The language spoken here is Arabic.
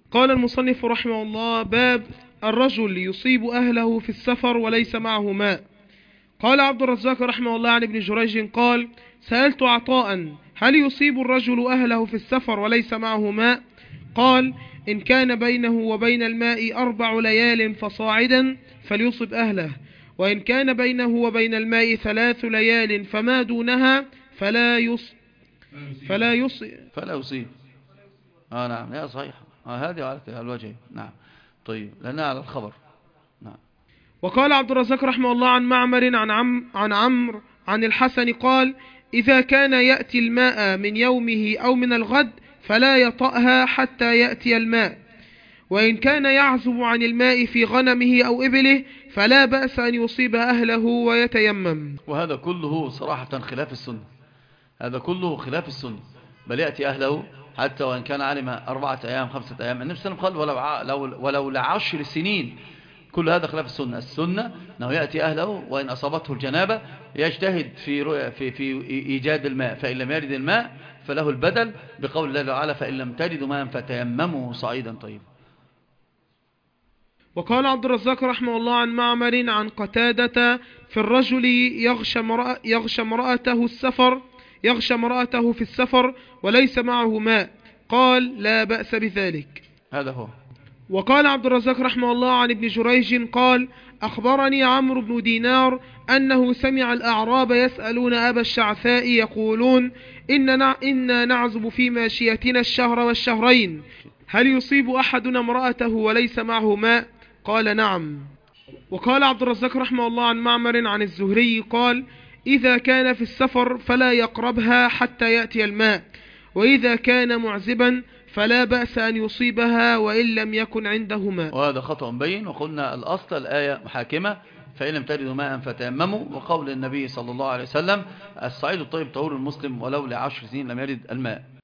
قال المصنف رحمه الله: باب الرجل يصيب أهله في السفر وليس معه ماء. قال عبد الرزاق رحمه الله عن ابن جريج قال: سألت عطاء: هل يصيب الرجل أهله في السفر وليس معه ماء؟ قال: إن كان بينه وبين الماء 4 ليال فصاعدا فليصب أهله، وإن كان بينه وبين الماء 3 ليال فما دونها فلا يصيب. نعم، هي صحيح. هذه على الوجه. نعم. طيب، لأنها على الخبر. نعم. وقال عبد الرزاق رحمه الله عن معمر عن عمرو عن الحسن قال: إذا كان يأتي الماء من يومه أو من الغد فلا يطأها حتى يأتي الماء، وإن كان يعزب عن الماء في غنمه أو إبله فلا بأس أن يصيب أهله ويتيمم. وهذا كله صراحة خلاف السنة. هذا كله خلاف السنة، بل يأتي أهله حتى وإن كان علم 4 أيام 5 أيام. النبي صلى الله عليه وسلم قال ولو ل10 سنين. كل هذا خلاف السنة. السنة أنه يأتي أهله وإن أصابته الجنابة يجتهد في إيجاد الماء، فإن لم يرد الماء فله البدل، بقول الله تعالى: فإن لم تجدوا ماء فتيمموا صعيدا طيبا. وقال عبد الرزاق رحمه الله عن معمر عن قتادة: في الرجل يغشى امرأته في السفر وليس معه ماء. قال: لا بأس بذلك. هذا هو. وقال عبد الرزاق رحمه الله عن ابن جريج قال: أخبرني عمرو بن دينار أنه سمع الأعراب يسألون أبا الشعثاء يقولون: إنا نعزب في ماشيتنا الشهر والشهرين، هل يصيب أحدنا امرأته وليس معه ماء؟ قال: نعم. وقال عبد الرزاق رحمه الله عن معمر عن الزهري قال: إذا كان في السفر فلا يقربها حتى يأتي الماء، وإذا كان معزبا فلا بأس أن يصيبها وإن لم يكن عنده ماء. وهذا خطأ بين، وقلنا الأصل الآية محاكمة: فإن لم تجدوا ماء فتيمموا، وقول النبي صلى الله عليه وسلم: الصعيد الطيب طهور المسلم ولو ل10 سنين لم يرد الماء.